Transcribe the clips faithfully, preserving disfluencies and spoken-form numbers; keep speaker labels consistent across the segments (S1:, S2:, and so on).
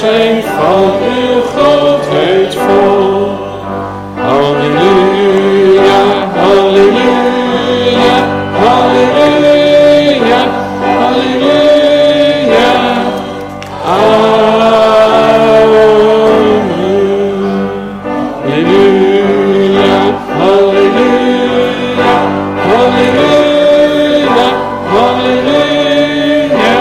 S1: zijn van uw grootheid vol. Halleluja, halleluja, halleluja, halleluja. Amen. Halleluja, halleluja, halleluja, halleluja.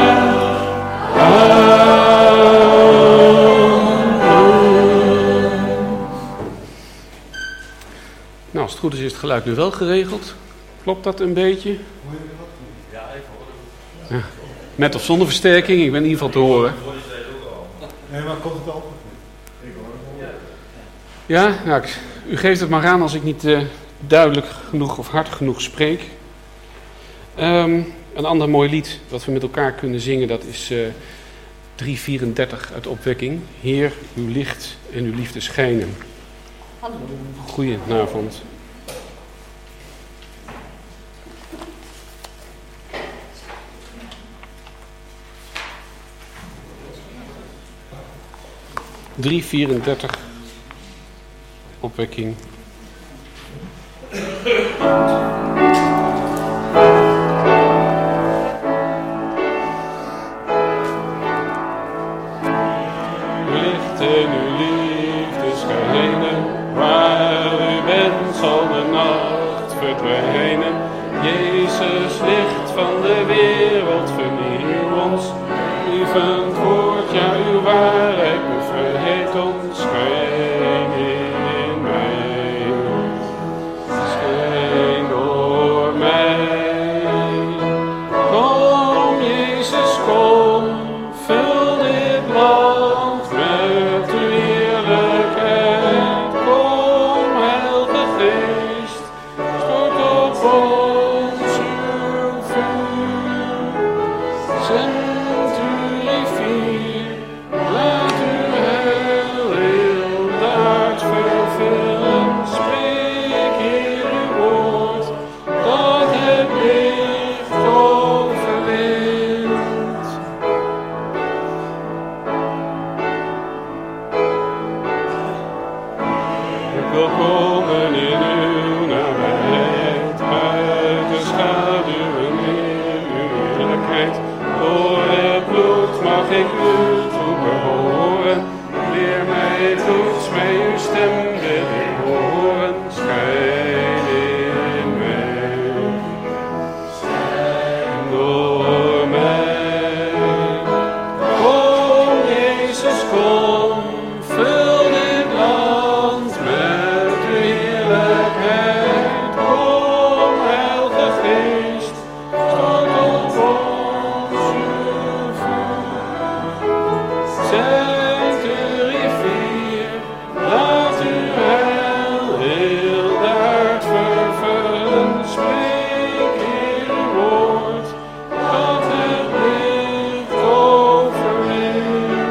S1: Nou, als het goed is, is het geluid nu wel geregeld. Klopt dat een beetje?
S2: Ja, even
S1: ja. Met of zonder versterking, ik ben in ieder geval te horen.
S3: Nee, maar komt het al?
S1: Ja, nou, ik, u geeft het maar aan als ik niet uh, duidelijk genoeg of hard genoeg spreek. Um, een ander mooi lied wat we met elkaar kunnen zingen, dat is uh, driehonderdvierendertig uit Opwekking. Heer, uw licht en uw liefde schijnen. Goedenavond. driehonderdvierendertig Opwekking. Licht en uw liefde schijnen, waar u bent zal de nacht verdwijnen. Jezus, licht van de wereld, vernieuw ons. Lievend woord, ja uw waarheid bevrijdt ons. Schijn in mij, schijn door mij. Kom Jezus, kom, vul dit land met uw heerlijkheid. Kom Heilige Geest, stort op ons uw vuur. Zend uw rivier, laat uw heil heel de aard vervullen. Spreek Heer uw woord, dat het licht overwint. Ik wil komen in uw nabijheid, uit de schaduwen in uw heerlijkheid. Door het bloed mag ik u toe behoren. Leer mij, toets mij, uw stem wil ik horen. Schijn in mij, schijn door mij. Kom Jezus, kom, vul dit land met uw heerlijkheid. Kom Heilige Geest, stort op ons uw vuur. Zend uw rivier, laat uw heil heel de aard vervullen. Spreek Heer uw woord, dat het licht overwint.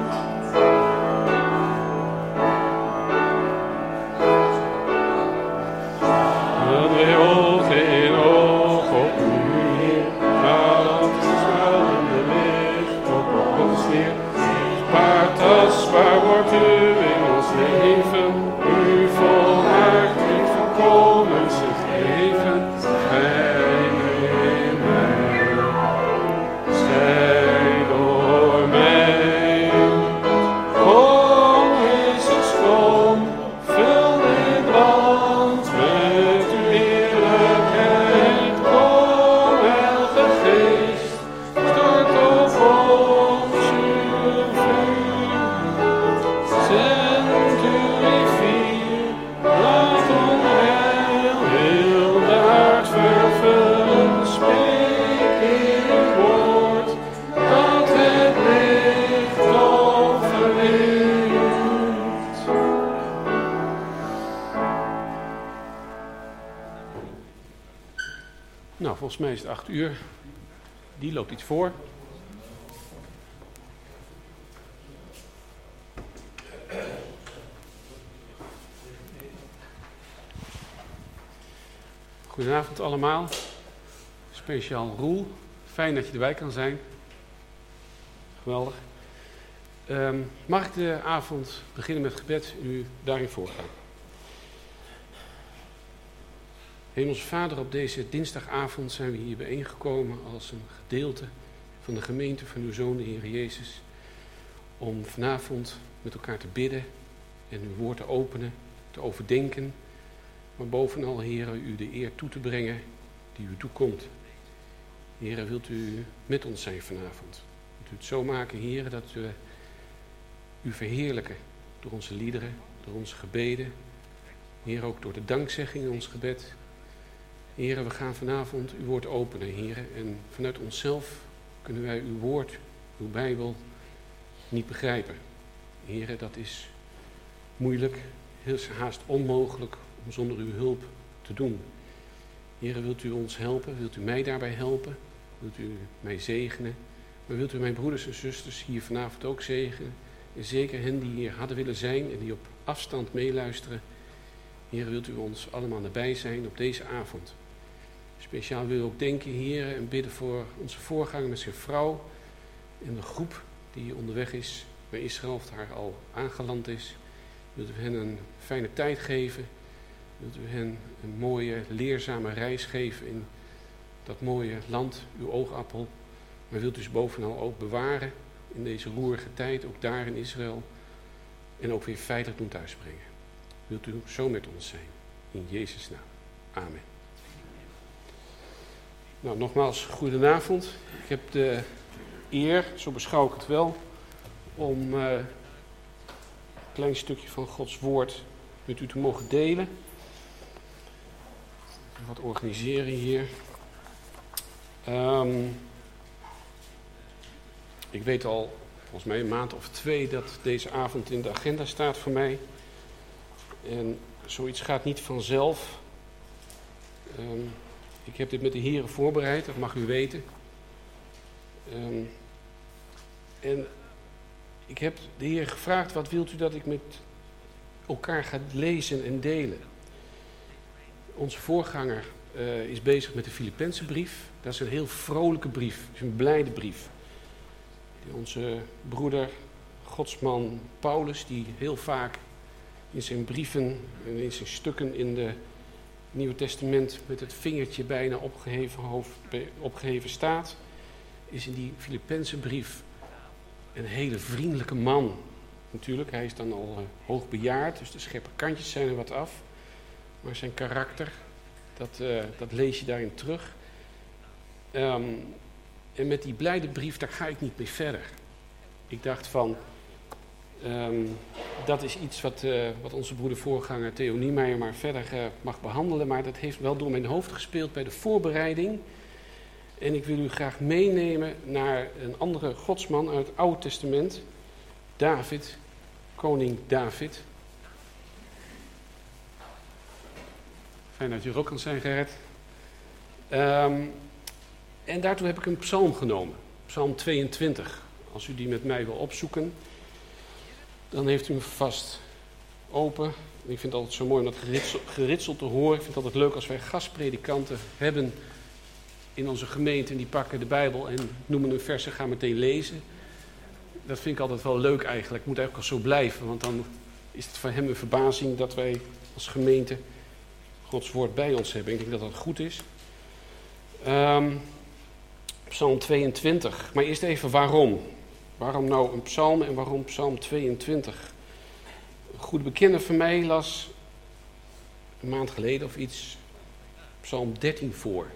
S1: Dat wij oog in oog op u, Heer, laat het stralende licht op ons neer. Maar tastbaar wordt u in ons leven, u volmaakt uw volkomen zich geven. Schijn in mij, schijn door mij. Kom Jezus, kom, vul dit land met uw heerlijkheid. Kom Heilige Geest, stort op ons uw vuur. Zend uw rivier, laat ons heil heel de aard vervullen. Spreek Heer uw woord, dat het licht overwint. Nou, volgens mij is het acht uur. Die loopt iets voor. Goedenavond allemaal. Speciaal Roel. Fijn dat je erbij kan zijn. Geweldig. Um, mag ik de avond beginnen met gebed en u daarin voorgaan? Hemelse Vader, op deze dinsdagavond zijn we hier bijeengekomen als een gedeelte van de gemeente van uw Zoon, de Heer Jezus, om vanavond met elkaar te bidden en uw woord te openen, te overdenken, maar bovenal, Heer, u de eer toe te brengen die u toekomt. Heer, wilt u met ons zijn vanavond? Wilt u het zo maken, Heer, dat we u verheerlijken door onze liederen, door onze gebeden. Heer, ook door de dankzegging in ons gebed. Heer, we gaan vanavond uw woord openen, Heer. En vanuit onszelf kunnen wij uw woord, uw Bijbel, niet begrijpen. Heer, dat is moeilijk, heel haast onmogelijk om zonder uw hulp te doen. Heer, wilt u ons helpen? Wilt u mij daarbij helpen? Wilt u mij zegenen? Maar wilt u mijn broeders en zusters hier vanavond ook zegenen? En zeker hen die hier hadden willen zijn en die op afstand meeluisteren. Heer, wilt u ons allemaal nabij zijn op deze avond. Speciaal wil ik ook denken, Heer, en bidden voor onze voorganger met zijn vrouw en de groep die onderweg is, waar Israël haar al aangeland is. Wilt u hen een fijne tijd geven? Wilt u hen een mooie, leerzame reis geven in dat mooie land, uw oogappel? Maar wilt u ze bovenal ook bewaren in deze roerige tijd, ook daar in Israël, en ook weer veilig doen thuisbrengen. Wilt u zo met ons zijn? In Jezus' naam. Amen. Nou, nogmaals, goedenavond. Ik heb de eer, zo beschouw ik het wel, om uh, een klein stukje van Gods woord met u te mogen delen. Wat organiseren hier. Um, ik weet al, volgens mij een maand of twee, dat deze avond in de agenda staat voor mij. En zoiets gaat niet vanzelf. Um, ik heb dit met de heren voorbereid, dat mag u weten. Um, en ik heb de Heer gevraagd, wat wilt u dat ik met elkaar ga lezen en delen? Onze voorganger uh, is bezig met de Filippenzenbrief. Dat is een heel vrolijke brief, het is een blijde brief. Die onze broeder, godsman Paulus, die heel vaak in zijn brieven en in zijn stukken in het Nieuwe Testament met het vingertje bijna opgeheven, hoofd, opgeheven staat, is in die Filippenzenbrief een hele vriendelijke man. Natuurlijk, hij is dan al uh, hoogbejaard, dus de scherpe kantjes zijn er wat af. Maar zijn karakter, dat, uh, dat lees je daarin terug. Um, en met die blijde brief, daar ga ik niet mee verder. Ik dacht van, um, dat is iets wat, uh, wat onze broeder voorganger Theo Niemeyer maar verder uh, mag behandelen. Maar dat heeft wel door mijn hoofd gespeeld bij de voorbereiding. En ik wil u graag meenemen naar een andere godsman uit het Oude Testament. David, koning David. Fijn dat u er ook kan zijn, Gerrit. Um, en daartoe heb ik een psalm genomen. Psalm tweeëntwintig. Als u die met mij wil opzoeken, dan heeft u hem vast open. En ik vind het altijd zo mooi om dat geritsel, geritsel te horen. Ik vind het altijd leuk als wij gastpredikanten hebben in onze gemeente. En die pakken de Bijbel en noemen een vers en gaan meteen lezen. Dat vind ik altijd wel leuk eigenlijk. Het moet eigenlijk al zo blijven. Want dan is het voor hem een verbazing dat wij als gemeente Gods woord bij ons hebben. Ik denk dat dat goed is. Um, psalm tweeëntwintig. Maar eerst even waarom. Waarom nou een psalm en waarom psalm tweeëntwintig? Een goede bekende van mij las een maand geleden of iets psalm dertien voor.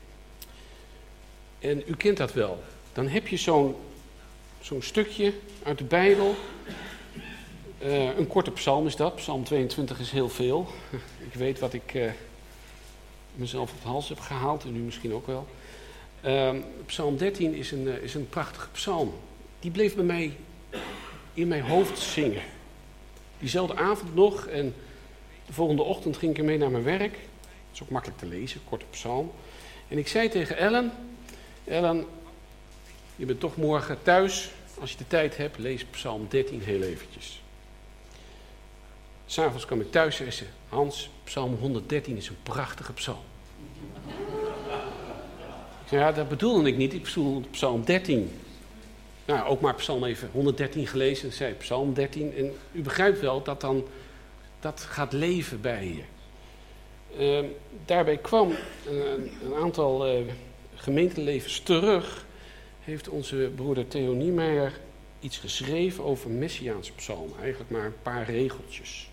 S1: En u kent dat wel. Dan heb je zo'n, zo'n stukje uit de Bijbel. Uh, een korte psalm is dat. Psalm tweeëntwintig is heel veel. Ik weet wat ik uh, mezelf op de hals heb gehaald en u misschien ook wel. Uh, psalm dertien is een, uh, is een prachtige psalm. Die bleef bij mij in mijn hoofd zingen. Diezelfde avond nog en de volgende ochtend ging ik ermee naar mijn werk. Het is ook makkelijk te lezen, korte psalm. En ik zei tegen Ellen, Ellen, je bent toch morgen thuis. Als je de tijd hebt, lees psalm dertien heel eventjes. 'S'avonds kwam ik thuis en zei, Hans, psalm honderddertien is een prachtige psalm. Ik zei, ja, dat bedoelde ik niet, ik bedoelde psalm dertien. nou, ook maar Psalm even honderddertien gelezen, zei Psalm dertien. En u begrijpt wel dat dan dat gaat leven bij je. Uh, daarbij kwam een, een aantal uh, gemeentelevens terug, heeft onze broeder Theo Niemeyer iets geschreven over Messiaanse psalmen. Eigenlijk maar een paar regeltjes.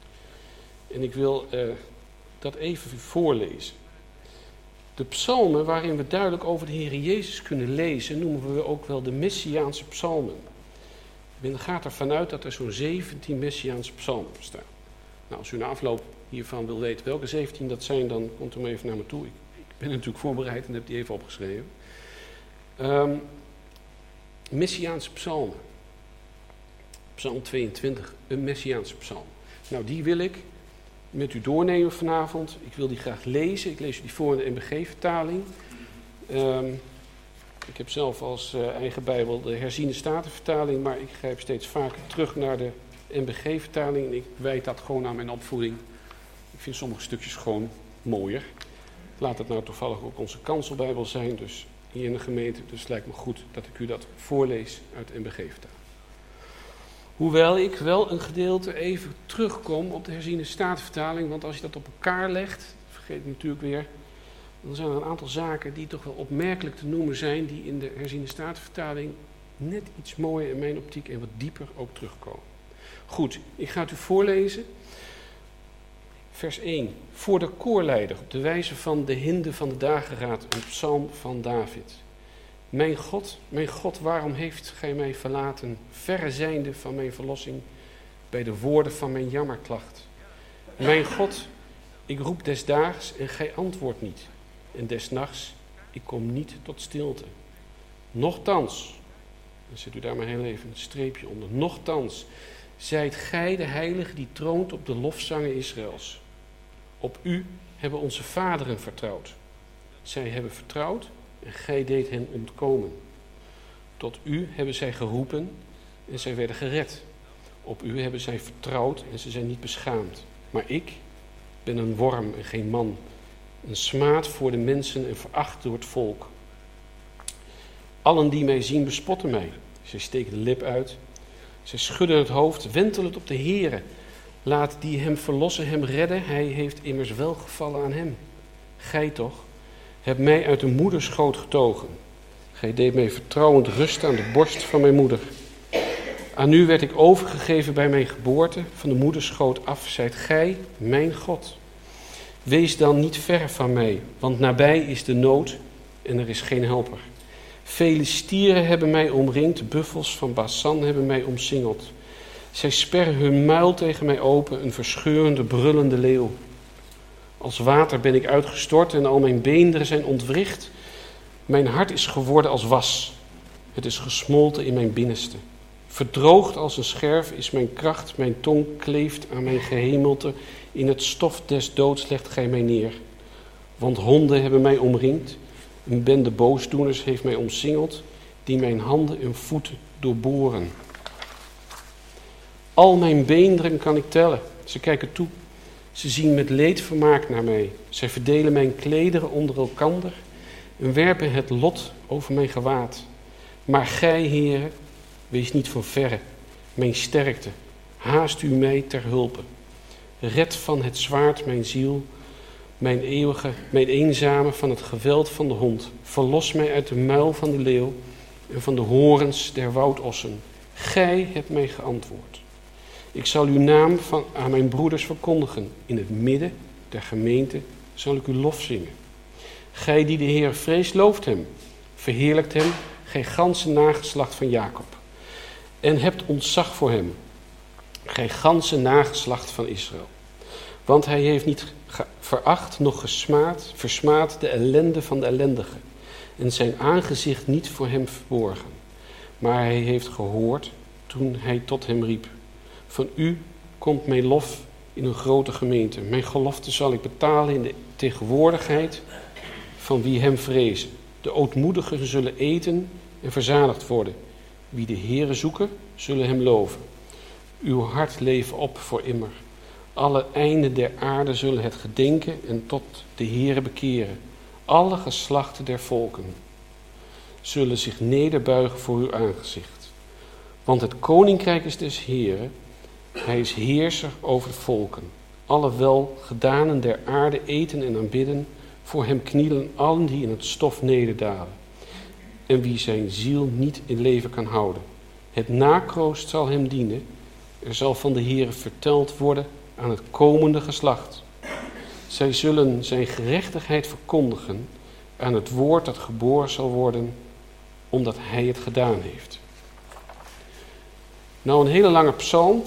S1: En ik wil uh, dat even voorlezen. De psalmen waarin we duidelijk over de Heer Jezus kunnen lezen, noemen we ook wel de Messiaanse psalmen. Men gaat ervan uit dat er zo'n zeventien Messiaanse psalmen bestaan. Nou, als u na afloop hiervan wil weten welke zeventien dat zijn, dan komt u maar even naar me toe. Ik, ik ben natuurlijk voorbereid en heb die even opgeschreven. Um, Messiaanse psalmen. Psalm tweeëntwintig, een Messiaanse psalm. Nou, die wil ik met u doornemen vanavond. Ik wil die graag lezen. Ik lees u die voor in de N B G-vertaling. Um, ik heb zelf als uh, eigen Bijbel de herziene statenvertaling, maar ik grijp steeds vaker terug naar de N B G-vertaling en ik wijd dat gewoon aan mijn opvoeding. Ik vind sommige stukjes gewoon mooier. Laat het nou toevallig ook onze kanselbijbel zijn, dus hier in de gemeente. Dus het lijkt me goed dat ik u dat voorlees uit de N B G-vertaling. Hoewel ik wel een gedeelte even terugkom op de herziene statenvertaling, want als je dat op elkaar legt, vergeet ik natuurlijk weer, dan zijn er een aantal zaken die toch wel opmerkelijk te noemen zijn, die in de herziene statenvertaling net iets mooier in mijn optiek en wat dieper ook terugkomen. Goed, ik ga het u voorlezen. Vers één. Voor de koorleider, op de wijze van de hinde van de dageraad, een psalm van David. Mijn God, mijn God, waarom heeft gij mij verlaten, verre zijnde van mijn verlossing, bij de woorden van mijn jammerklacht? Mijn God, ik roep des daags en gij antwoordt niet, en des nachts, ik kom niet tot stilte. Nochtans, dan zet u daar maar heel even een streepje onder, nochtans, zijt gij de heilige die troont op de lofzangen Israëls. Op u hebben onze vaderen vertrouwd. Zij hebben vertrouwd en gij deed hen ontkomen. Tot u hebben zij geroepen en zij werden gered. Op u hebben zij vertrouwd en ze zijn niet beschaamd. Maar ik ben een worm en geen man. Een smaad voor de mensen en veracht door het volk. Allen die mij zien bespotten mij. Zij steken de lip uit. Zij schudden het hoofd, wentelen op de Heere. Laat die hem verlossen, hem redden. Hij heeft immers welgevallen aan hem. Gij toch, hebt mij uit de moederschoot getogen. Gij deed mij vertrouwend rusten aan de borst van mijn moeder. Aan u werd ik overgegeven bij mijn geboorte. Van de moederschoot af zijt gij, mijn God. Wees dan niet ver van mij, want nabij is de nood en er is geen helper. Vele stieren hebben mij omringd, buffels van Basan hebben mij omsingeld. Zij sperren hun muil tegen mij open, een verscheurende, brullende leeuw. Als water ben ik uitgestort en al mijn beenderen zijn ontwricht. Mijn hart is geworden als was. Het is gesmolten in mijn binnenste. Verdroogd als een scherf is mijn kracht, mijn tong kleeft aan mijn gehemelte. In het stof des doods legt gij mij neer. Want honden hebben mij omringd. Een bende boosdoeners heeft mij omsingeld, die mijn handen en voeten doorboren. Al mijn beenderen kan ik tellen. Ze kijken toe. Ze zien met leedvermaak naar mij. Zij verdelen mijn klederen onder elkander en werpen het lot over mijn gewaad. Maar gij, Heere, wees niet van verre, mijn sterkte. Haast u mij ter hulpe. Red van het zwaard mijn ziel, mijn eeuwige, mijn eenzame van het geweld van de hond. Verlos mij uit de muil van de leeuw en van de horens der woudossen. Gij hebt mij geantwoord. Ik zal uw naam van, aan mijn broeders verkondigen. In het midden der gemeente zal ik uw lof zingen. Gij die de Heer vreest, looft hem. Verheerlijkt hem, gij ganse nageslacht van Jacob. En hebt ontzag voor hem. Gij ganse nageslacht van Israël. Want hij heeft niet veracht, noch gesmaad, versmaad de ellende van de ellendige. En zijn aangezicht niet voor hem verborgen. Maar hij heeft gehoord toen hij tot hem riep. Van u komt mijn lof in een grote gemeente. Mijn gelofte zal ik betalen in de tegenwoordigheid van wie hem vrezen. De ootmoedigen zullen eten en verzadigd worden. Wie de Heere zoeken, zullen hem loven. Uw hart leven op voor immer. Alle einden der aarde zullen het gedenken en tot de Heere bekeren. Alle geslachten der volken. zullen zich nederbuigen voor uw aangezicht. Want het koninkrijk is des Heeren, hij is heerser over de volken. Alle welgedanen der aarde eten en aanbidden, voor hem knielen allen die in het stof nederdalen. En wie zijn ziel niet in leven kan houden. Het nakroost zal hem dienen, er zal van de Heere verteld worden aan het komende geslacht. Zij zullen zijn gerechtigheid verkondigen aan het woord dat geboren zal worden, omdat hij het gedaan heeft. Nou, een hele lange psalm.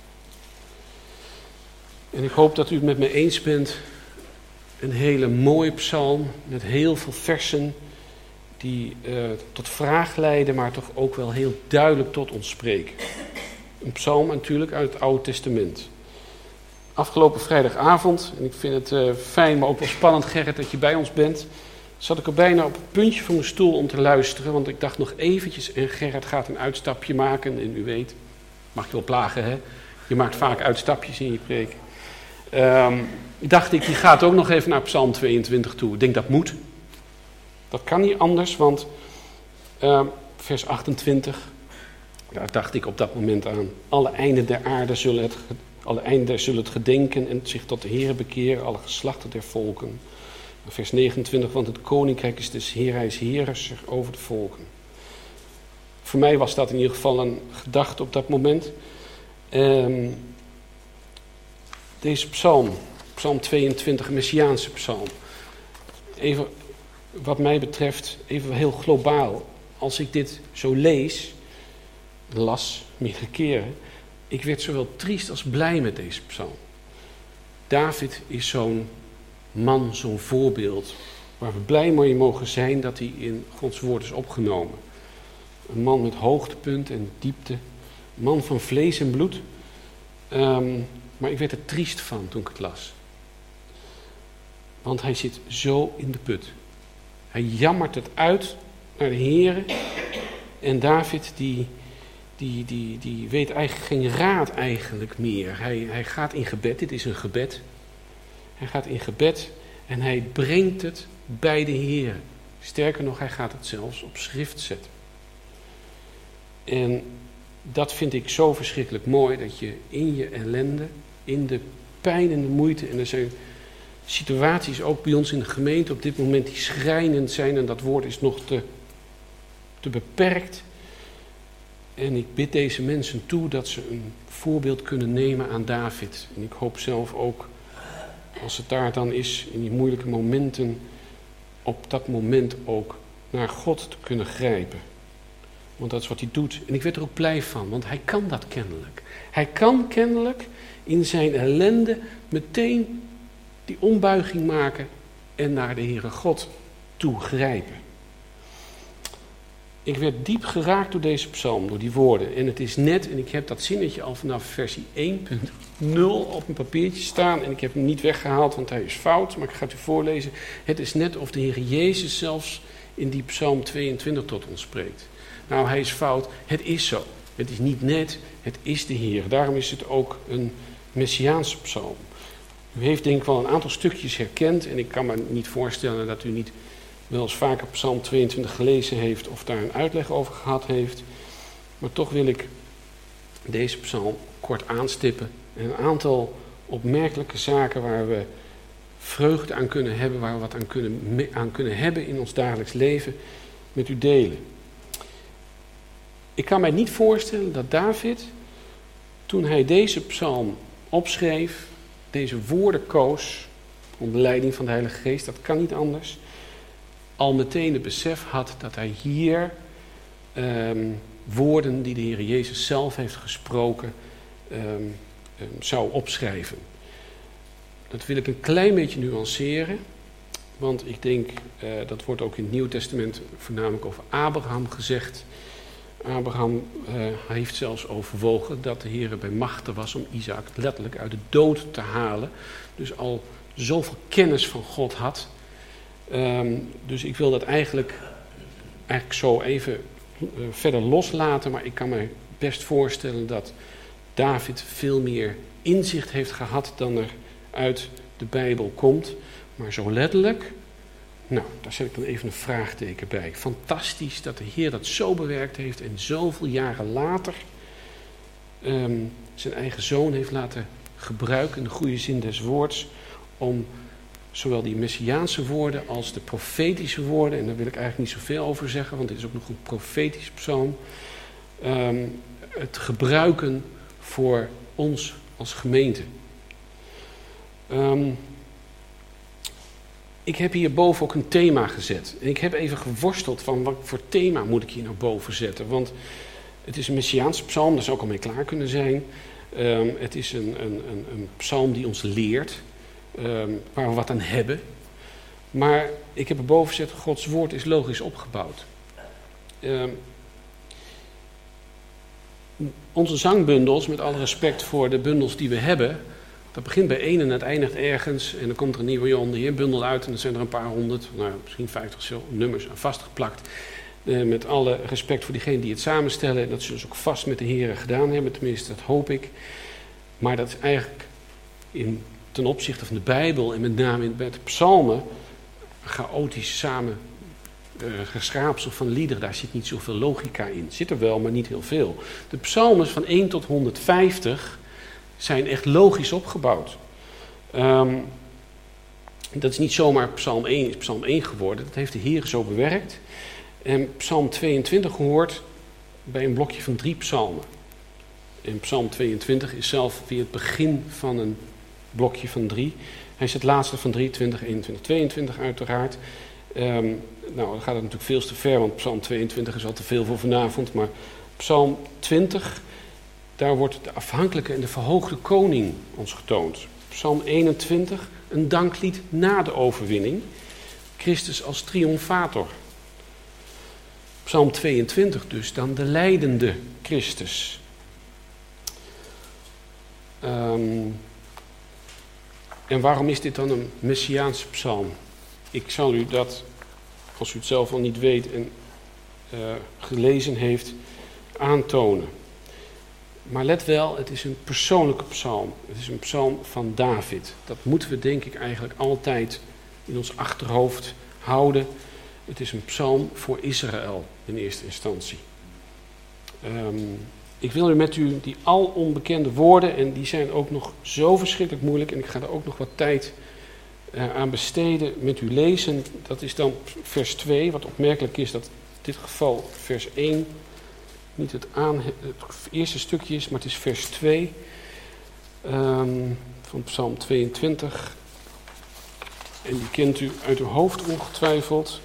S1: En ik hoop dat u het met me eens bent. Een hele mooie psalm met heel veel versen die uh, tot vraag leiden, maar toch ook wel heel duidelijk tot ons spreken. Een psalm natuurlijk uit het Oude Testament. Afgelopen vrijdagavond, en ik vind het uh, fijn, maar ook wel spannend, Gerrit, dat je bij ons bent, zat ik er bijna op het puntje van mijn stoel om te luisteren, want ik dacht nog eventjes, en Gerrit gaat een uitstapje maken, en u weet, mag je wel plagen, hè? Je maakt vaak uitstapjes in je preek. Um, dacht ik, die gaat ook nog even naar Psalm tweeëntwintig toe. Ik denk, dat moet. Dat kan niet anders, want uh, vers achtentwintig, daar dacht ik op dat moment aan. Alle einden der aarde zullen het, alle einden zullen het gedenken en zich tot de Heere bekeren, alle geslachten der volken. Vers negenentwintig, want het koninkrijk is des Heer, hij is heerser over de volken. Voor mij was dat in ieder geval een gedachte op dat moment. Um, deze psalm, psalm tweeëntwintig, een Messiaanse psalm. Even wat mij betreft, even heel globaal. Als ik dit zo lees, las, meerdere keren, ik werd zowel triest als blij met deze psalm. David is zo'n man, zo'n voorbeeld, waar we blij mee mogen zijn dat hij in Gods woord is opgenomen. Een man met hoogtepunt en diepte, een man van vlees en bloed. Um, maar ik werd er triest van toen ik het las. Want hij zit zo in de put. Hij jammert het uit naar de Heere. En David die, die, die, die weet eigenlijk geen raad eigenlijk meer. Hij, hij gaat in gebed, dit is een gebed. Hij gaat in gebed en hij brengt het bij de Heere. Sterker nog, hij gaat het zelfs op schrift zetten. En dat vind ik zo verschrikkelijk mooi, dat je in je ellende, in de pijn en de moeite, en er zijn situaties ook bij ons in de gemeente op dit moment die schrijnend zijn, en dat woord is nog te, te beperkt. En ik bid deze mensen toe dat ze een voorbeeld kunnen nemen aan David. En ik hoop zelf ook, als het daar dan is, in die moeilijke momenten, op dat moment ook naar God te kunnen grijpen. Want dat is wat hij doet. En ik werd er ook blij van, want hij kan dat kennelijk. Hij kan kennelijk in zijn ellende meteen die ombuiging maken en naar de Heere God toe grijpen. Ik werd diep geraakt door deze psalm, door die woorden. En het is net, en ik heb dat zinnetje al vanaf versie één punt nul op een papiertje staan. En ik heb hem niet weggehaald, want hij is fout. Maar ik ga het u voorlezen. Het is net of de Heer Jezus zelfs in die psalm tweeëntwintig tot ons spreekt. Nou, hij is fout. Het is zo. Het is niet net, het is de Heer. Daarom is het ook een Messiaanse psalm. U heeft denk ik wel een aantal stukjes herkend. En ik kan me niet voorstellen dat u niet wel eens vaker psalm tweeëntwintig gelezen heeft of daar een uitleg over gehad heeft. Maar toch wil ik deze psalm kort aanstippen. En een aantal opmerkelijke zaken waar we vreugde aan kunnen hebben, waar we wat aan kunnen, aan kunnen hebben in ons dagelijks leven, met u delen. Ik kan mij niet voorstellen dat David, toen hij deze psalm opschreef, deze woorden koos, onder leiding van de Heilige Geest, dat kan niet anders, al meteen het besef had dat hij hier um, woorden die de Heer Jezus zelf heeft gesproken, um, um, zou opschrijven. Dat wil ik een klein beetje nuanceren, want ik denk, uh, dat wordt ook in het Nieuwe Testament voornamelijk over Abraham gezegd. Abraham uh, heeft zelfs overwogen dat de Heer bij machte was om Isaac letterlijk uit de dood te halen. Dus al zoveel kennis van God had. Um, dus ik wil dat eigenlijk, eigenlijk zo even uh, verder loslaten. Maar ik kan me best voorstellen dat David veel meer inzicht heeft gehad dan er uit de Bijbel komt. Maar zo letterlijk Nou, daar zet ik dan even een vraagteken bij. Fantastisch dat de Heer dat zo bewerkt heeft en zoveel jaren later um, zijn eigen zoon heeft laten gebruiken, in de goede zin des woords, om zowel die messiaanse woorden als de profetische woorden, en daar wil ik eigenlijk niet zoveel over zeggen, want dit is ook nog een profetische psalm, um, het gebruiken voor ons als gemeente. Um, ik heb hierboven ook een thema gezet. En ik heb even geworsteld van wat voor thema moet ik hier naar boven zetten. Want het is een messiaanse psalm, daar zou ik al mee klaar kunnen zijn. Um, het is een, een, een, een psalm die ons leert, um, waar we wat aan hebben. Maar ik heb erboven gezet, Gods woord is logisch opgebouwd. Um, onze zangbundels, met alle respect voor de bundels die we hebben, dat begint bij één en het eindigt ergens. En dan komt er een nieuwe Jan de Heer bundel uit en dan zijn er een paar honderd, nou misschien vijftig nummers aan vastgeplakt. Uh, met alle respect voor diegenen die het samenstellen. Dat zullen ze ook vast met de Heer gedaan hebben, tenminste dat hoop ik. Maar dat is eigenlijk in, ten opzichte van de Bijbel en met name in, bij de psalmen chaotisch samen uh, geschraapsel van liederen. Daar zit niet zoveel logica in. Zit er wel, maar niet heel veel. De psalmen van één tot honderdvijftig zijn echt logisch opgebouwd. Um, dat is niet zomaar psalm één, is psalm één geworden. Dat heeft de Heer zo bewerkt. En psalm tweeëntwintig hoort bij een blokje van drie psalmen. En psalm tweeëntwintig is zelf weer het begin van een blokje van drie. Hij is het laatste van drieëntwintig, eenentwintig, tweeëntwintig uiteraard. Um, nou, dan gaat het natuurlijk veel te ver, want psalm tweeëntwintig is al te veel voor vanavond. Maar psalm twintig, daar wordt de afhankelijke en de verhoogde koning ons getoond. Psalm eenentwintig, een danklied na de overwinning. Christus als triomfator. Psalm tweeëntwintig dus, dan de lijdende Christus. Um, en waarom is dit dan een messiaanse psalm? Ik zal u dat, als u het zelf al niet weet en uh, gelezen heeft, aantonen. Maar let wel, het is een persoonlijke psalm. Het is een psalm van David. Dat moeten we denk ik eigenlijk altijd in ons achterhoofd houden. Het is een psalm voor Israël in eerste instantie. Um, ik wil u met u die al onbekende woorden, en die zijn ook nog zo verschrikkelijk moeilijk, en ik ga er ook nog wat tijd uh, aan besteden, met u lezen. Dat is dan vers twee, wat opmerkelijk is dat in dit geval vers één niet het, aan, het eerste stukje is, maar het is vers twee um, van psalm tweeëntwintig. En die kent u uit uw hoofd ongetwijfeld.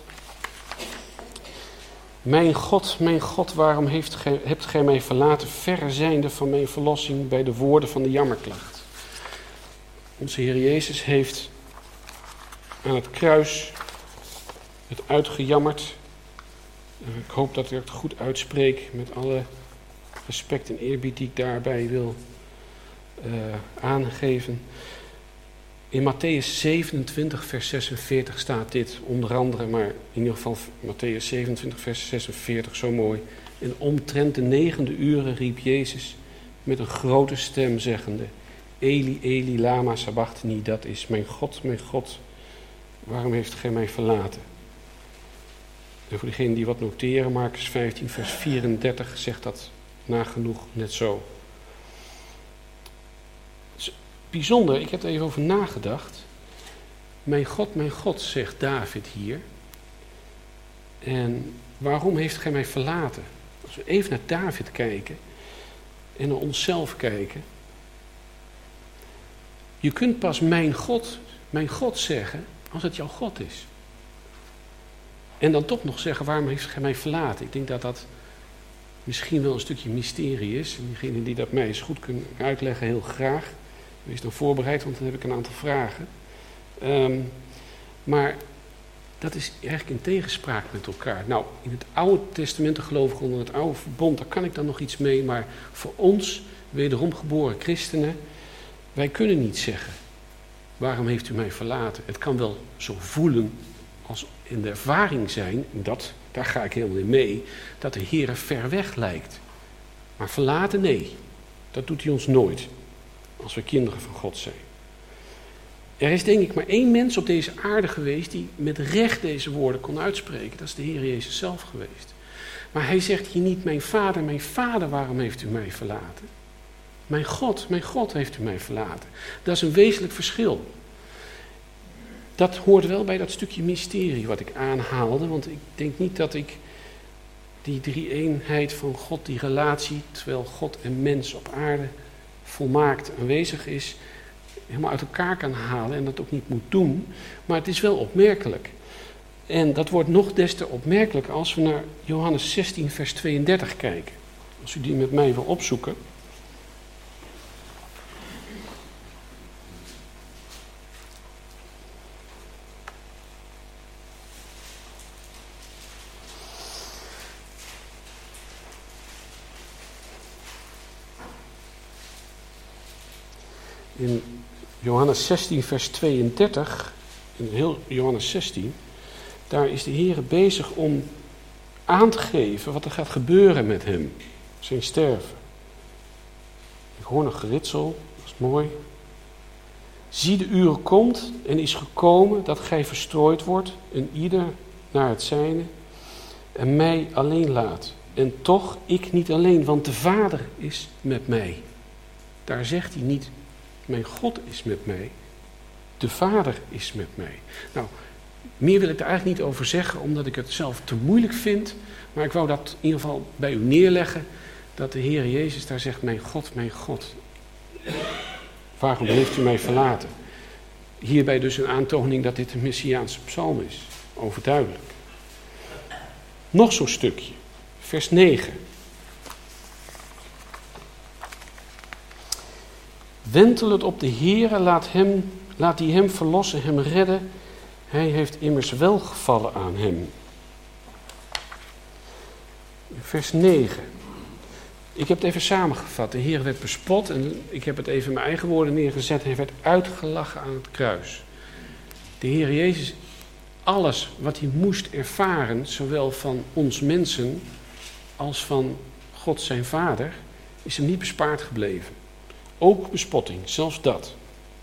S1: Mijn God, mijn God, waarom heeft gij, hebt gij mij verlaten, verre zijnde van mijn verlossing bij de woorden van de jammerklacht. Onze Heer Jezus heeft aan het kruis het uitgejammerd. Ik hoop dat ik het goed uitspreek met alle respect en eerbied die ik daarbij wil uh, aangeven. In Matthäus zevenentwintig vers zesenveertig staat dit onder andere, maar in ieder geval Matthäus zevenentwintig vers zesenveertig, zo mooi. En omtrent de negende uren riep Jezus met een grote stem zeggende: Eli, Eli, lama sabachthani, dat is mijn God, mijn God, waarom heeft gij mij verlaten? En voor diegenen die wat noteren, Markus vijftien vers vierendertig zegt dat nagenoeg net zo. Bijzonder, ik heb er even over nagedacht. Mijn God, mijn God, zegt David hier. En waarom heeft gij mij verlaten? Als we even naar David kijken en naar onszelf kijken. Je kunt pas mijn God, mijn God zeggen als het jouw God is. En dan toch nog zeggen, waarom heeft gij mij verlaten? Ik denk dat dat misschien wel een stukje mysterie is. En diegenen die dat mij eens goed kunnen uitleggen, heel graag. Wees dan voorbereid, want dan heb ik een aantal vragen. Um, maar dat is eigenlijk in tegenspraak met elkaar. Nou, in het Oude Testament, de gelovigen onder het Oude Verbond, daar kan ik dan nog iets mee. Maar voor ons, wederom geboren christenen, wij kunnen niet zeggen, waarom heeft u mij verlaten? Het kan wel zo voelen als in de ervaring zijn, en dat, daar ga ik helemaal in mee, dat de Heer ver weg lijkt. Maar verlaten, nee. Dat doet hij ons nooit. Als we kinderen van God zijn. Er is denk ik maar één mens op deze aarde geweest die met recht deze woorden kon uitspreken. Dat is de Heer Jezus zelf geweest. Maar hij zegt hier niet, mijn vader, mijn vader, waarom heeft u mij verlaten? Mijn God, mijn God heeft u mij verlaten. Dat is een wezenlijk verschil. Dat hoort wel bij dat stukje mysterie wat ik aanhaalde, want ik denk niet dat ik die drie-eenheid van God, die relatie, terwijl God en mens op aarde volmaakt aanwezig is, helemaal uit elkaar kan halen en dat ook niet moet doen. Maar het is wel opmerkelijk. En dat wordt nog des te opmerkelijker als we naar Johannes zestien vers tweeëndertig kijken. Als u die met mij wil opzoeken. In Johannes zestien vers tweeëndertig, in heel Johannes zestien, daar is de Heer bezig om aan te geven wat er gaat gebeuren met hem, zijn sterven. Ik hoor nog geritsel, dat is mooi. Zie, de uur komt en is gekomen dat gij verstrooid wordt en ieder naar het zijne en mij alleen laat. En toch ik niet alleen, want de Vader is met mij. Daar zegt hij niet, mijn God is met mij, de Vader is met mij. Nou, meer wil ik er eigenlijk niet over zeggen, omdat ik het zelf te moeilijk vind. Maar ik wou dat in ieder geval bij u neerleggen, dat de Heer Jezus daar zegt, mijn God, mijn God, waarom heeft u mij verlaten? Hierbij dus een aantoning dat dit een Messiaanse psalm is, overduidelijk. Nog zo'n stukje, vers negen. Wentel het op de Heere, laat, hem, laat die hem verlossen, hem redden. Hij heeft immers welgevallen aan hem. Vers negen. Ik heb het even samengevat. De Heer werd bespot en ik heb het even in mijn eigen woorden neergezet. Hij werd uitgelachen aan het kruis. De Heer Jezus, alles wat hij moest ervaren, zowel van ons mensen als van God zijn Vader, is hem niet bespaard gebleven. Ook bespotting, zelfs dat.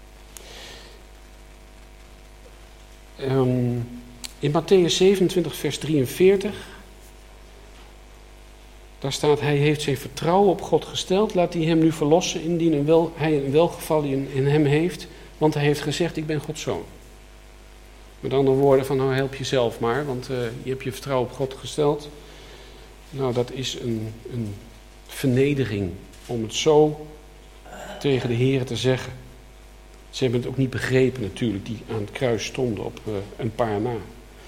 S1: Um, in Matthäus zevenentwintig vers drieënveertig, daar staat, hij heeft zijn vertrouwen op God gesteld, laat hij hem nu verlossen, indien een wel, hij een welgeval in, in hem heeft, want hij heeft gezegd, ik ben Gods zoon. Met andere woorden van, nou help jezelf maar, want uh, je hebt je vertrouwen op God gesteld. Nou, dat is een, een vernedering om het zo tegen de Heer te zeggen. Ze hebben het ook niet begrepen natuurlijk, die aan het kruis stonden op uh, een paar na.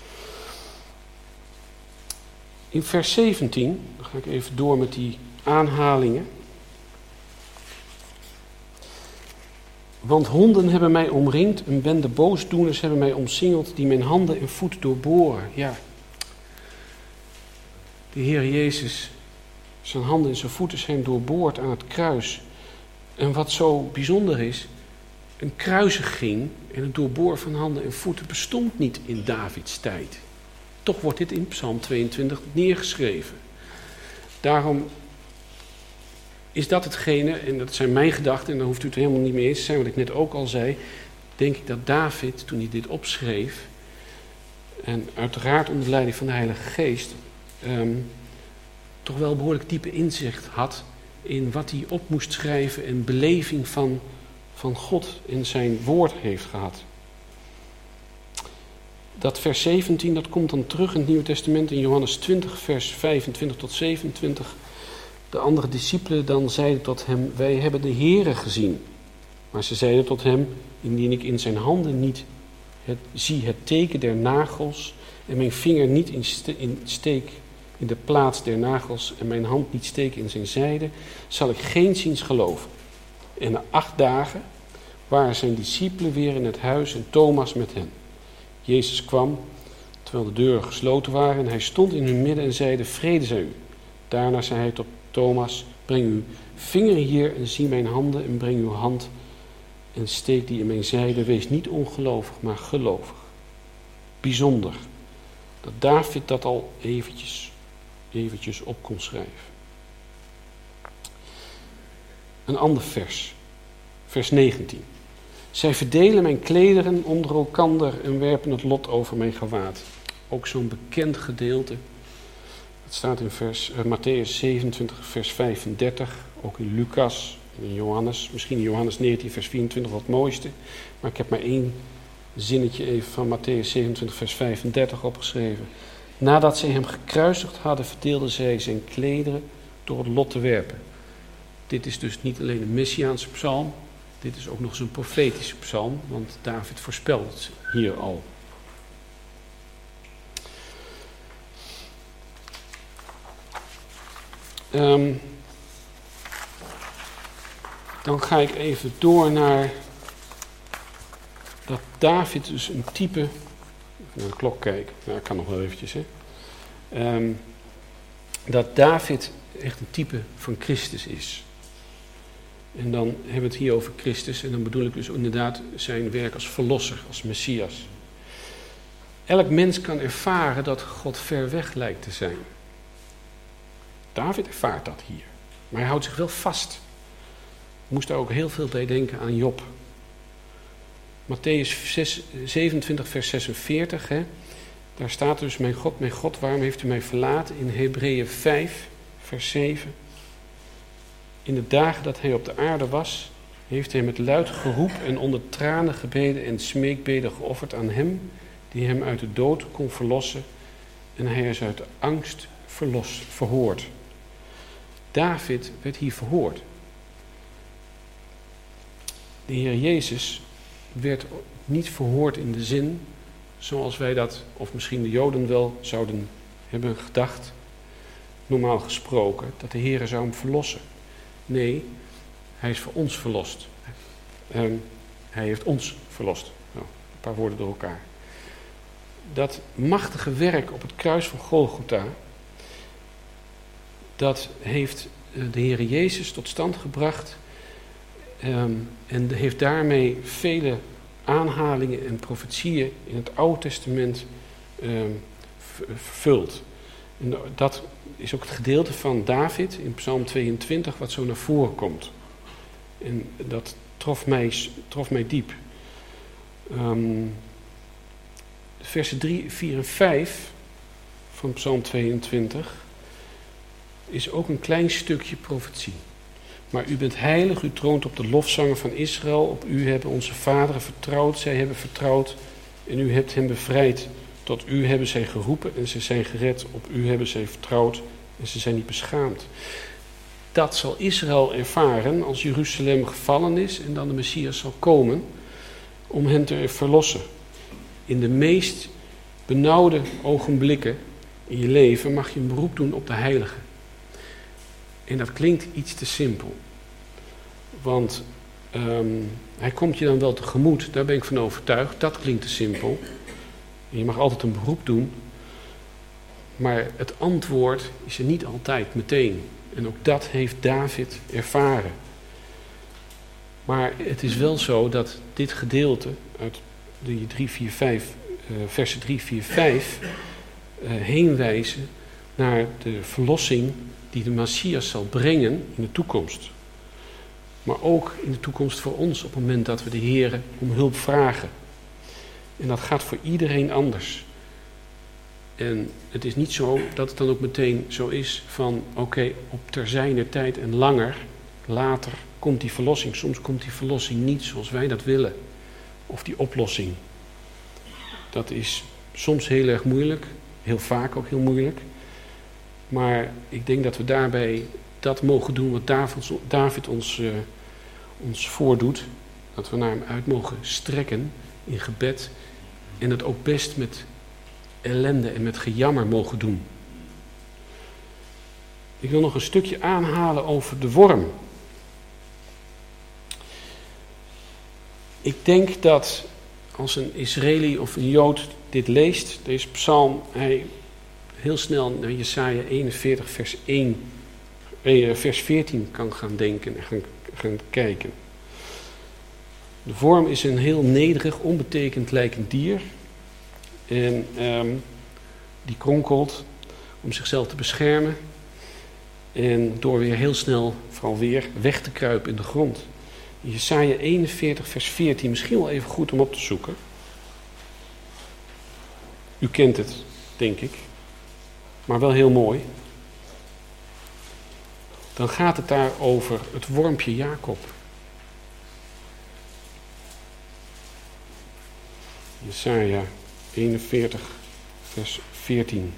S1: In vers zeventien, dan ga ik even door met die aanhalingen. Want honden hebben mij omringd, een bende boosdoeners hebben mij omsingeld, die mijn handen en voet doorboren. Ja, de Heer Jezus, zijn handen en zijn voeten zijn doorboord aan het kruis. En wat zo bijzonder is, een kruisiging en het doorboren van handen en voeten bestond niet in Davids tijd. Toch wordt dit in Psalm tweeëntwintig neergeschreven. Daarom is dat hetgene, en dat zijn mijn gedachten, en daar hoeft u het helemaal niet mee eens te zijn, wat ik net ook al zei, denk ik dat David, toen hij dit opschreef, en uiteraard onder leiding van de Heilige Geest, um, toch wel behoorlijk diepe inzicht had in wat hij op moest schrijven en beleving van, van God in zijn woord heeft gehad. Dat vers zeventien, dat komt dan terug in het Nieuwe Testament in Johannes twintig, vers vijfentwintig tot zevenentwintig. De andere discipelen dan zeiden tot hem, wij hebben de Heere gezien. Maar ze zeiden tot hem, indien ik in zijn handen niet het, zie het teken der nagels en mijn vinger niet in, ste, in steek in de plaats der nagels en mijn hand niet steek in zijn zijde, zal ik geenszins geloven. En na acht dagen waren zijn discipelen weer in het huis en Thomas met hen. Jezus kwam, terwijl de deuren gesloten waren, en hij stond in hun midden en zeide, vrede zij u. Daarna zei hij tot Thomas, breng uw vinger hier en zie mijn handen en breng uw hand en steek die in mijn zijde. Wees niet ongelovig, maar gelovig. Bijzonder dat David dat al eventjes, eventjes op kon schrijven. Een ander vers, vers negentien. Zij verdelen mijn klederen onder elkander en werpen het lot over mijn gewaad. Ook zo'n bekend gedeelte. Het staat in vers, uh, Matthäus zevenentwintig, vers vijfendertig. Ook in Lucas, in Johannes. Misschien in Johannes negentien, vers vierentwintig wat het mooiste. Maar ik heb maar één zinnetje even van Matthäus zevenentwintig, vers vijfendertig opgeschreven. Nadat zij hem gekruisigd hadden, verdeelden zij zijn klederen door het lot te werpen. Dit is dus niet alleen een messiaanse psalm. Dit is ook nog eens een profetische psalm, want David voorspelt het hier al. Um, dan ga ik even door naar dat David dus een type... Even naar de klok kijken. Nou, ik kan nog wel eventjes, hè. Um, dat David echt een type van Christus is. En dan hebben we het hier over Christus. En dan bedoel ik dus inderdaad zijn werk als verlosser, als Messias. Elk mens kan ervaren dat God ver weg lijkt te zijn. David ervaart dat hier. Maar hij houdt zich wel vast. Ik moest daar ook heel veel bij denken aan Job. Matthäus zevenentwintig, vers zesenveertig. Hè? Daar staat dus, mijn God, mijn God, waarom heeft u mij verlaten? In Hebreeën vijf, vers zeven. In de dagen dat hij op de aarde was, heeft hij met luid geroep en onder tranen gebeden en smeekbeden geofferd aan hem, die hem uit de dood kon verlossen, en hij is uit de angst verlost, verhoord. David werd hier verhoord. De Heer Jezus werd niet verhoord in de zin zoals wij dat, of misschien de Joden wel zouden hebben gedacht, normaal gesproken, dat de Heer zou hem verlossen. Nee, hij is voor ons verlost. Um, hij heeft ons verlost. Nou, een paar woorden door elkaar. Dat machtige werk op het kruis van Golgotha, dat heeft de Heer Jezus tot stand gebracht um, en heeft daarmee vele aanhalingen en profetieën in het Oude Testament um, vervuld. En dat is ook het gedeelte van David in Psalm tweeëntwintig wat zo naar voren komt. En dat trof mij, trof mij diep. Um, versen drie, vier en vijf van Psalm tweeëntwintig is ook een klein stukje profetie. Maar u bent heilig, u troont op de lofzangen van Israël. Op u hebben onze vaderen vertrouwd, zij hebben vertrouwd en u hebt hen bevrijd. Tot u hebben zij geroepen en ze zijn gered. Op u hebben zij vertrouwd en ze zijn niet beschaamd. Dat zal Israël ervaren als Jeruzalem gevallen is en dan de Messias zal komen om hen te verlossen. In de meest benauwde ogenblikken in je leven mag je een beroep doen op de Heilige. En dat klinkt iets te simpel. Want um, hij komt je dan wel tegemoet, daar ben ik van overtuigd. Dat klinkt te simpel. Je mag altijd een beroep doen, maar het antwoord is er niet altijd meteen. En ook dat heeft David ervaren. Maar het is wel zo dat dit gedeelte uit de drie, vier, vijf, uh, versen drie, vier, vijf uh, heen wijzen naar de verlossing die de Messias zal brengen in de toekomst. Maar ook in de toekomst voor ons op het moment dat we de Heere om hulp vragen. En dat gaat voor iedereen anders. En het is niet zo dat het dan ook meteen zo is van oké, okay, op terzijner tijd en langer, later komt die verlossing. Soms komt die verlossing niet zoals wij dat willen. Of die oplossing. Dat is soms heel erg moeilijk, heel vaak ook heel moeilijk. Maar ik denk dat we daarbij dat mogen doen wat David, David ons, uh, ons voordoet. Dat we naar hem uit mogen strekken in gebed. En dat ook best met ellende en met gejammer mogen doen. Ik wil nog een stukje aanhalen over de worm. Ik denk dat als een Israëli of een Jood dit leest, deze psalm, hij heel snel naar Jesaja eenenveertig vers één, eh, vers veertien kan gaan denken en gaan, gaan kijken. De worm is een heel nederig, onbetekend lijkend dier. En um, die kronkelt om zichzelf te beschermen. En door weer heel snel, vooral weer, weg te kruipen in de grond. Jesaja eenenveertig vers veertien, misschien wel even goed om op te zoeken. U kent het, denk ik. Maar wel heel mooi. Dan gaat het daar over het wormpje Jacob. Jesaja eenenveertig vers veertien.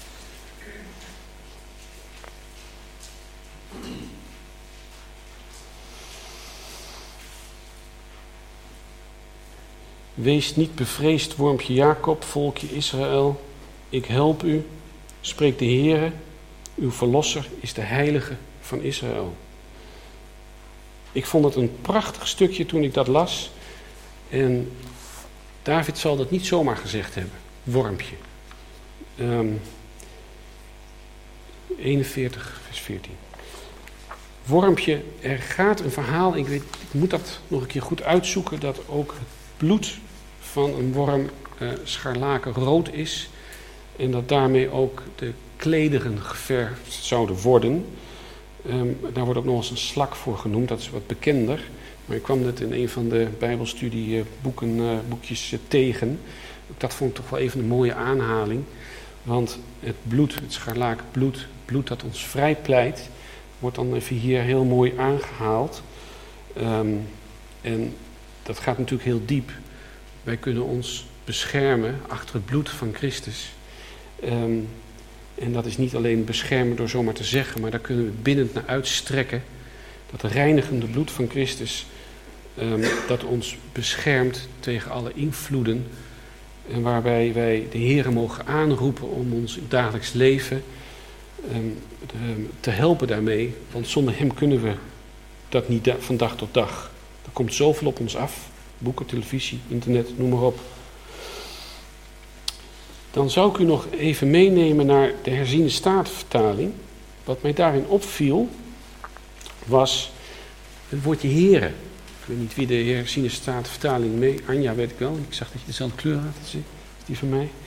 S1: Wees niet bevreesd, wormpje Jacob, volkje Israël. Ik help u, spreekt de Heere. Uw verlosser is de heilige van Israël. Ik vond het een prachtig stukje toen ik dat las. En David zal dat niet zomaar gezegd hebben. Wormpje. Um, eenenveertig vers veertien. Wormpje, er gaat een verhaal, ik, weet, ik moet dat nog een keer goed uitzoeken, dat ook het bloed van een worm uh, scharlakenrood is. En dat daarmee ook de klederen geverfd zouden worden. Um, daar wordt ook nog eens een slak voor genoemd, dat is wat bekender. Maar ik kwam net in een van de bijbelstudieboeken, uh, boekjes uh, tegen. Dat vond ik toch wel even een mooie aanhaling. Want het bloed, het scharlakenbloed, het bloed dat ons vrijpleit, wordt dan even hier heel mooi aangehaald. Um, en dat gaat natuurlijk heel diep. Wij kunnen ons beschermen achter het bloed van Christus. Um, en dat is niet alleen beschermen door zomaar te zeggen, maar daar kunnen we bindend naar uitstrekken. Dat reinigende bloed van Christus, um, dat ons beschermt tegen alle invloeden. En waarbij wij de Heere mogen aanroepen om ons dagelijks leven um, de, te helpen daarmee. Want zonder hem kunnen we dat niet da- van dag tot dag. Er komt zoveel op ons af. Boeken, televisie, internet, noem maar op. Dan zou ik u nog even meenemen naar de herziene statenvertaling. Wat mij daarin opviel, was het woordje Heere. Ik weet niet wie de herziene statenvertaling mee... Anja weet ik wel, ik zag dat je dezelfde kleur had. Is die van mij?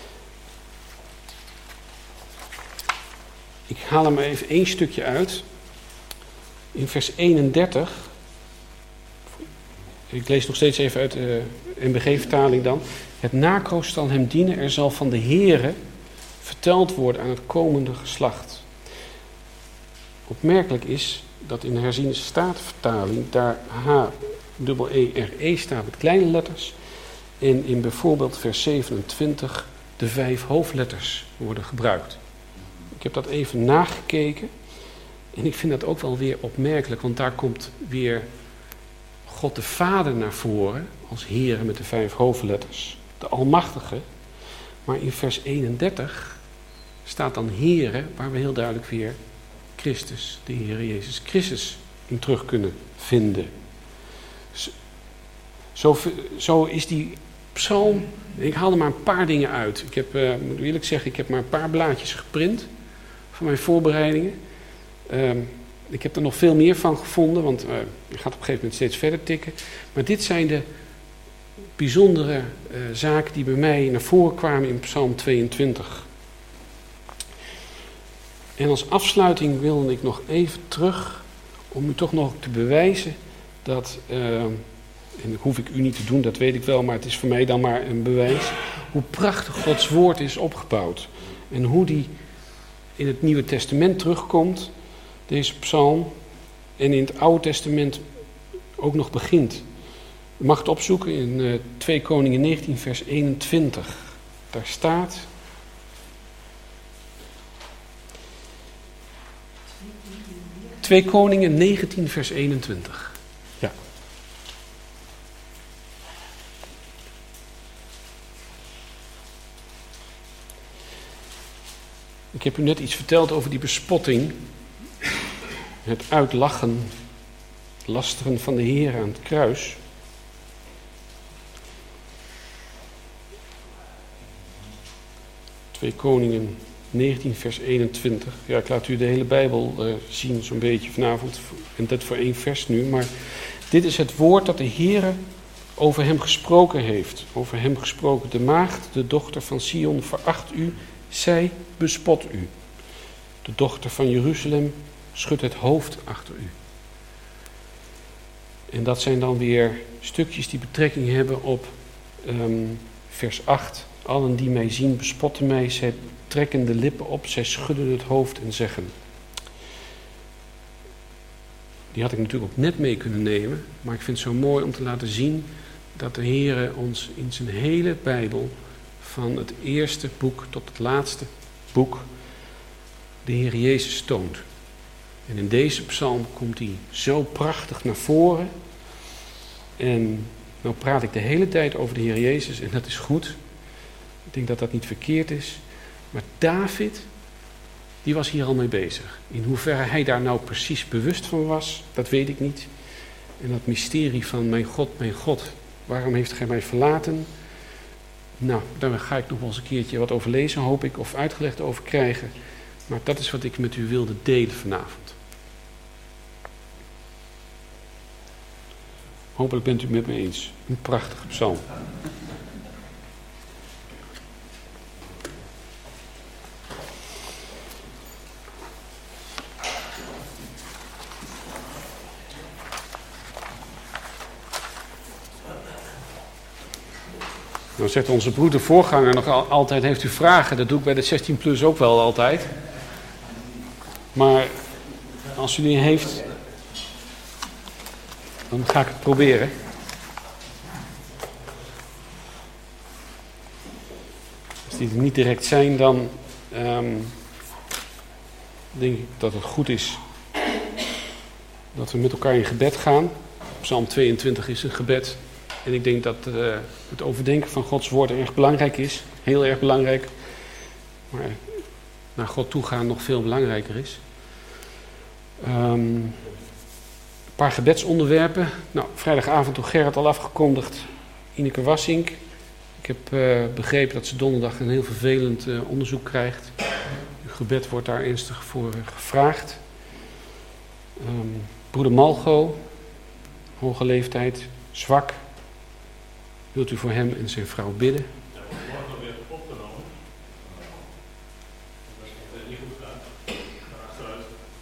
S1: Ik haal er maar even één stukje uit. In vers eenendertig... Ik lees nog steeds even uit de N B G-vertaling dan. Het nakroost zal hem dienen, er zal van de Heere verteld worden aan het komende geslacht. Opmerkelijk is dat in de herziene statenvertaling daar H E E R E staat met kleine letters. En in bijvoorbeeld vers zevenentwintig de vijf hoofdletters worden gebruikt. Ik heb dat even nagekeken. En ik vind dat ook wel weer opmerkelijk, want daar komt weer God de Vader naar voren als Heere met de vijf hoofdletters. De Almachtige. Maar in vers eenendertig staat dan Heere, waar we heel duidelijk weer Christus, de Heere Jezus Christus, in terug kunnen vinden. Zo, zo is die psalm, ik haal er maar een paar dingen uit. Ik heb, uh, moet eerlijk zeggen, ik heb maar een paar blaadjes geprint van mijn voorbereidingen. Um, ik heb er nog veel meer van gevonden, want uh, je gaat op een gegeven moment steeds verder tikken. Maar dit zijn de bijzondere uh, zaken die bij mij naar voren kwamen in Psalm tweeëntwintig. En als afsluiting wilde ik nog even terug om u toch nog te bewijzen dat, uh, en dat hoef ik u niet te doen, dat weet ik wel, maar het is voor mij dan maar een bewijs, hoe prachtig Gods woord is opgebouwd. En hoe die in het Nieuwe Testament terugkomt, deze psalm, en in het Oude Testament ook nog begint. U mag het opzoeken in uh, twee Koningen negentien vers eenentwintig. Daar staat: twee Koningen negentien vers eenentwintig. Ja. Ik heb u net iets verteld over die bespotting. Het uitlachen, lasteren van de Heer aan het kruis. twee Koningen negentien vers eenentwintig. Ja, ik laat u de hele Bijbel uh, zien zo'n beetje vanavond. En dat voor één vers nu. Maar dit is het woord dat de Heer over hem gesproken heeft. Over hem gesproken. De maagd, de dochter van Sion, veracht u. Zij bespot u. De dochter van Jeruzalem schudt het hoofd achter u. En dat zijn dan weer stukjes die betrekking hebben op um, vers acht. Allen die mij zien bespotten mij, zij trekken de lippen op, zij schudden het hoofd en zeggen. Die had ik natuurlijk ook net mee kunnen nemen, maar ik vind het zo mooi om te laten zien dat de Heer ons in zijn hele Bijbel, van het eerste boek tot het laatste boek, de Heer Jezus toont. En in deze psalm komt hij zo prachtig naar voren. En nou praat ik de hele tijd over de Heer Jezus en dat is goed. Ik denk dat dat niet verkeerd is. Maar David, die was hier al mee bezig. In hoeverre hij daar nou precies bewust van was, dat weet ik niet. En dat mysterie van mijn God, mijn God, waarom heeft gij mij verlaten? Nou, daar ga ik nog wel eens een keertje wat over lezen, hoop ik, of uitgelegd over krijgen. Maar dat is wat ik met u wilde delen vanavond. Hopelijk bent u het met me eens. Een prachtige psalm. Dan zegt onze broeder voorganger nog altijd, heeft u vragen? Dat doe ik bij de zestien plus ook wel altijd. Maar als u die heeft, dan ga ik het proberen. Als die er niet direct zijn, dan um, denk ik dat het goed is dat we met elkaar in gebed gaan. Psalm tweeëntwintig is een gebed. En ik denk dat uh, het overdenken van Gods woord erg belangrijk is. Heel erg belangrijk. Maar naar God toe gaan nog veel belangrijker is. Um, een paar gebedsonderwerpen. Nou, vrijdagavond door Gerrit al afgekondigd. Ineke Wassink. Ik heb uh, begrepen dat ze donderdag een heel vervelend uh, onderzoek krijgt. Uw gebed wordt daar ernstig voor uh, gevraagd. Um, broeder Malgo. Hoge leeftijd. Zwak. Wilt u voor hem en zijn vrouw bidden?
S3: Ja, we worden morgen weer opgenomen. Dat is niet goed gaat. Naar achteruit.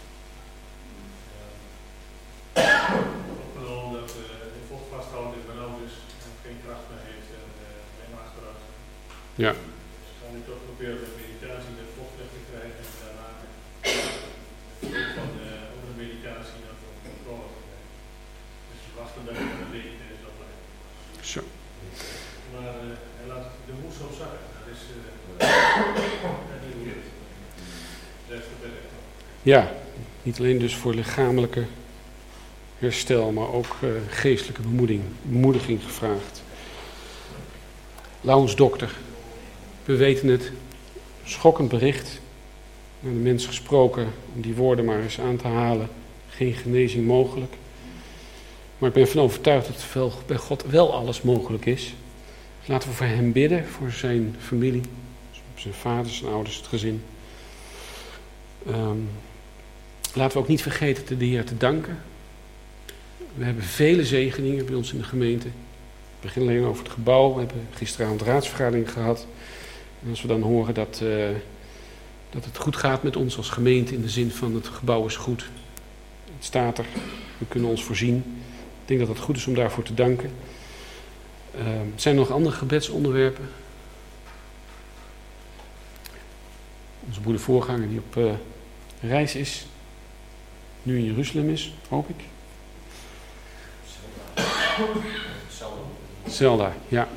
S3: Opgenomen dat uh, de vocht vasthoudt in benauwd is en geen kracht meer heeft en uh, alleen maar achteruit.
S1: Ja.
S3: Dus we gaan nu toch proberen met meditatie de vocht weg te krijgen en daarna van uh, over de meditatie naar de controle te krijgen. Dus we wachten bij de week in deze opleiding.
S1: Zo.
S3: Maar uh, hij laat de moes op zakken. Dat is uh, niet goed. Dat is de
S1: Ja, niet alleen dus voor lichamelijke herstel, maar ook uh, geestelijke bemoediging, bemoediging gevraagd. Laurens Dokter, we weten het, schokkend bericht. Naar de mens gesproken, om die woorden maar eens aan te halen. Geen genezing mogelijk. Maar ik ben ervan overtuigd dat bij God wel alles mogelijk is. Laten we voor hem bidden, voor zijn familie, zijn vader, zijn ouders, het gezin. Um, laten we ook niet vergeten de Heer te danken. We hebben vele zegeningen bij ons in de gemeente. We beginnen alleen over het gebouw. We hebben gisteravond raadsvergadering gehad. En als we dan horen dat, uh, dat het goed gaat met ons als gemeente, in de zin van het gebouw is goed. Het staat er. We kunnen ons voorzien. Ik denk dat het goed is om daarvoor te danken. Uh, zijn er nog andere gebedsonderwerpen? Onze broeder voorganger die op uh, reis is. Nu in Jeruzalem is, hoop ik.
S2: Zelda.
S1: Zelda, ja.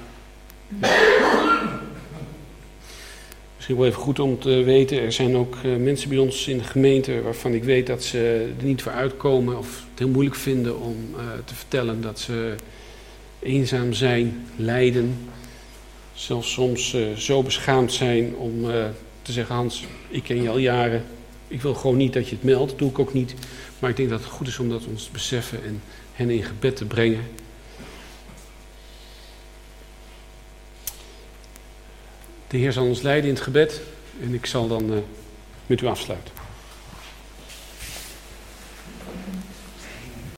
S1: Misschien wel even goed om te weten, er zijn ook uh, mensen bij ons in de gemeente waarvan ik weet dat ze er niet voor uitkomen of het heel moeilijk vinden om uh, te vertellen dat ze eenzaam zijn, lijden. Zelfs soms uh, zo beschaamd zijn om uh, te zeggen, Hans, ik ken je al jaren. Ik wil gewoon niet dat je het meldt, dat doe ik ook niet. Maar ik denk dat het goed is om dat ons te beseffen en hen in gebed te brengen. De Heer zal ons leiden in het gebed en ik zal dan uh, met u afsluiten.